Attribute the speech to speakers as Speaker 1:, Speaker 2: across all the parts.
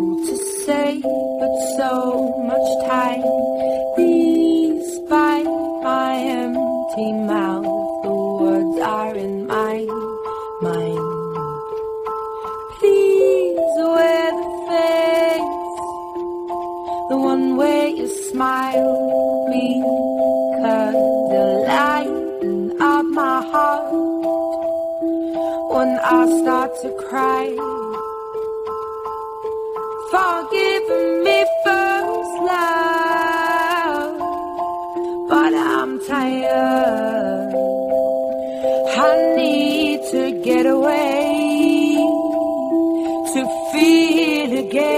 Speaker 1: little to say, but so much time. Despite my empty mouth, the words are in my mind. Please wear the face, the one where you smile, because the light of my heart when I start to cry. Forgive me first, love, but I'm tired. I need to get away, to feel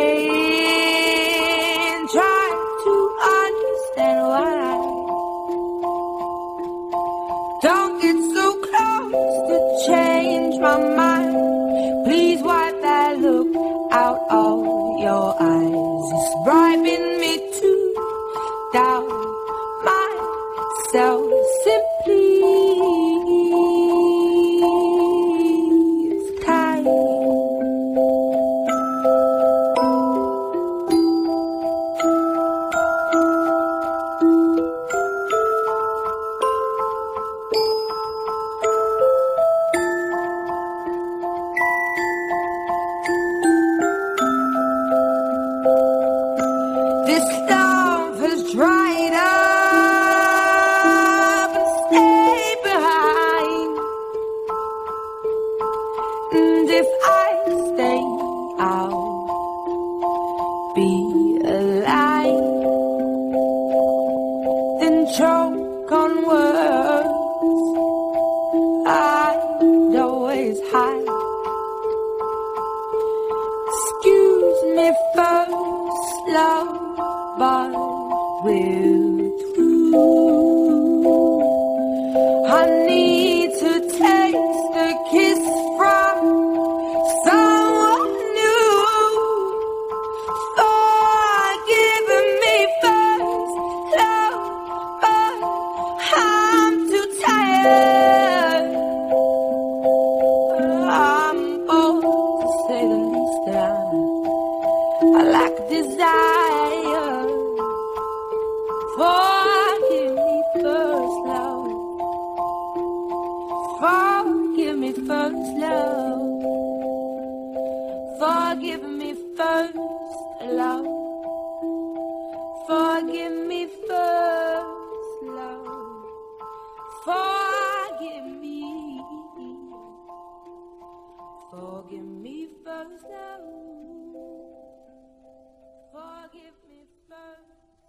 Speaker 1: again. Try to understand why. Don't get so close to change my mind. Please wipe that look out of your eyes. It's bribing me to doubt myself. Simply it's time. This love has dried up and stayed behind. And if I stay, I'll be alive. Then choke on words I'd always hide. Excuse me first, love, but we're through. I need to taste the kiss from someone new. Forgive me first, love, but I'm too tired. I'm bold to say the least that I lack desire. Forgive me first, love. Forgive me first, love. Forgive me first, love. Forgive me first, love. Forgive me. Forgive me first, love.